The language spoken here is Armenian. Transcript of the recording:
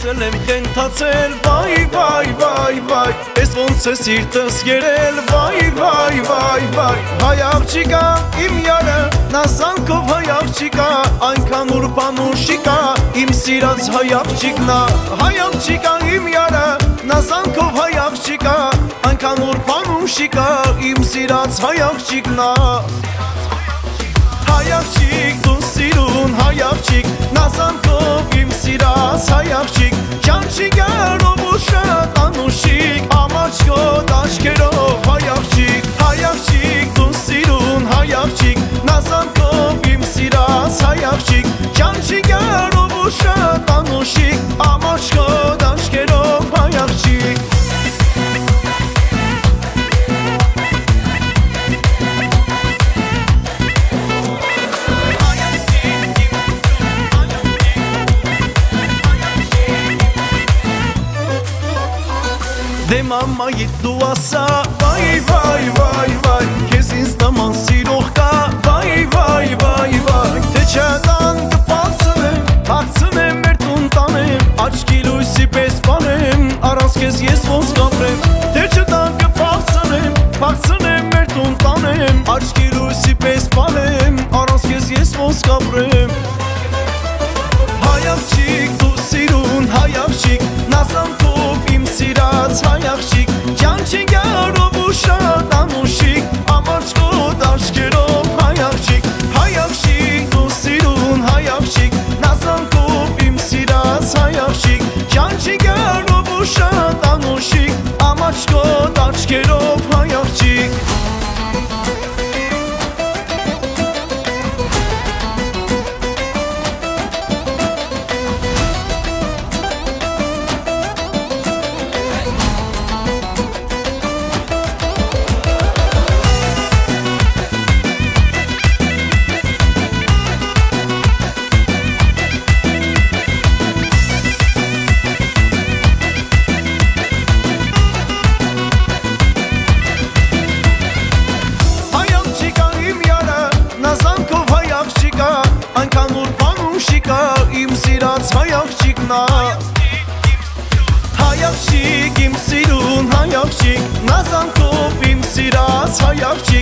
էլ եմ խենթացել, վայ, վայ, վայ, վայ, ես ոնց է սիրտս երել, վայ, վայ, վայ, վայ, հայ աղջիկա, իմ յարը, նազանքով հայ աղջիկա, այնքան ուրբան ու շիկա, իմ սիրած հայ աղջիկնա, հայ աղջիկա, իմ յարը, նազանքով հայ աղջիկա, այնքան ուրբան ու շիկա, իմ սիրած հայ աղջիկնա, հայ աղջիկ, դու սիրուն հայ աղջիկ, նազանքով իմ սիրած հայ աղջիկ, ճանչի գարով ու շատ անուշիկ, ամաչկոտ աշկերով հայ աղջիկ, դու սիրուն հայ աղջիկ, նազանքով իմ սիրած հայ աղջիկ, ճանչի գարով ու շատ անուշիկ, ամաչկոտ աշկերով հայ աղջիկ Դե մամայիդ դու ասա, վայ, վայ, վայ, վայ, քեզ ինձ նման սիրող կա, վայ, վայ, վայ, վայ, թե չդան կպացնեմ, հացնեմ մեր տուն տանեմ, աչքի լույսի պես պանեմ, առանց քեզ ես ոնց կապրեմ, թե չդան կպացնեմ, հացնեմ մեր տուն տանեմ, աչքի լույսի պես պանեմ, առանց քեզ ես ոնց կապրեմ Հայ աղջիկ, դու սիրուն հայ աղջիկ, նազանքով իմ սիրած հայ աղջիկ, ճանչի գարով ու շատ անուշիկ, ամաչկոտ աշկերով հայ աղջիկ, դու սիրուն հայ աղջիկ, նազանքով իմ սիրած հայ աղջիկ, ճանչի գարով ու շատ անուշիկ, ամաչկոտ աշկերով հայ աղջիկ Իմ սիրած հայ աղջիկնա Հայ աղջիկ, իմ սիրուն հայ աղջիկ Նազանքով իմ սիրած հայ աղջիկ